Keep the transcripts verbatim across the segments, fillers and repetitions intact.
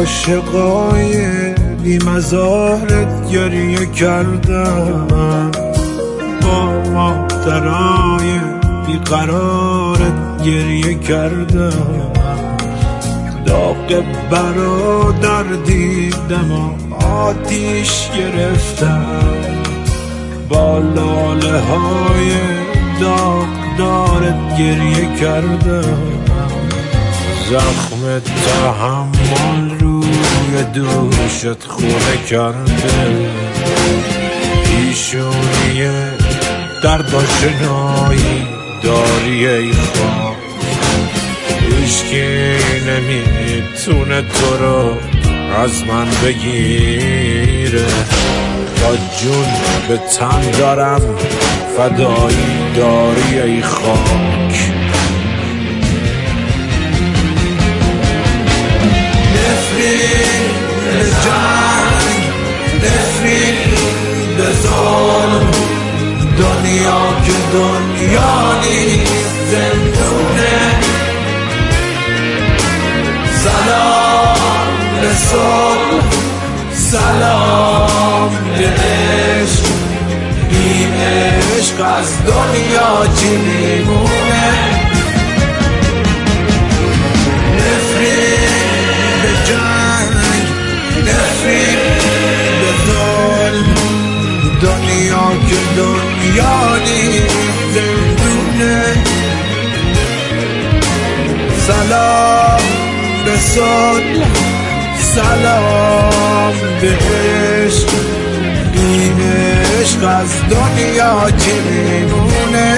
عاشقای بی مزارت گریه کردم، با مادرای بی قرارت گریه کردم. داغ برادر دیدم و آتیش گرفتم، با لاله های داغدارت گریه کردم. زخم تحمل روی دوشت خونه کرده، پیشونی درد آشنایی داری ای خواهد. هیچکی نمیتونه تو رو از من بگیره، تا جون به تن دارم فدایی داری ای خاک. نفرین به جنگ، نفرین به ظلم، دنیا که دنیا نیست زندونه. سلام به صلح، سلام به عشق، این عشق از دنیا چی میمونه؟ نفرین به جنگ، نفرین به ظلم، دنیا که دنیا نیست زندونه. سلام به صلح، سلام به عشق، این عشق از دنیا چی میمونه؟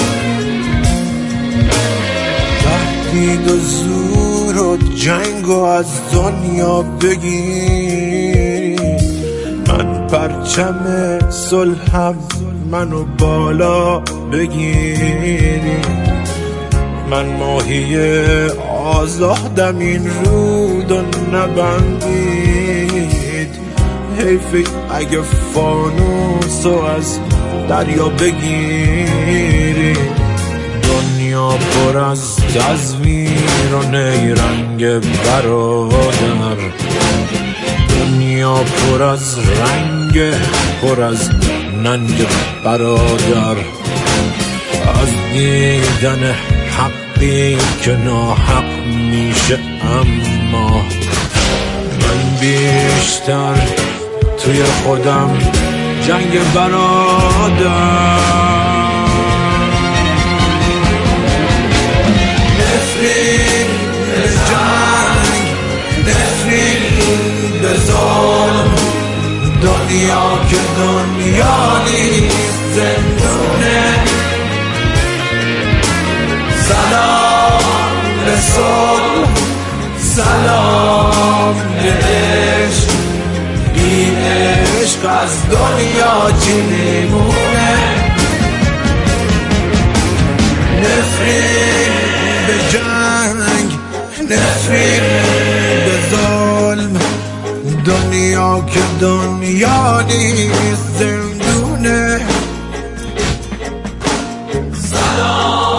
تهدید و زور و جنگ و از دنیا بگیری، من پرچم صلحم منو بالا بگیری. من ماهی آزادم این رودو نبندید، حیفی اگه فانوسو از دریا بگیری. دنیا پر از تزویر و نیرنگ برادر، دنیا پر از رنگ، پر از ننگ برادر. از دیدن حقی که ناحق میشه، اما من بیشتر توی خودم جنگ برادر. نفرین به جنگ، نفرین به ظلم، دنیا که دنیا نیست زندونه. سلام به صلح، سلام به عشق، این عشق از دنیا چی میمونه؟ نفرین به جنگ، نفرین به ظلم، دنیا که دنیا نیست زندونه. سلام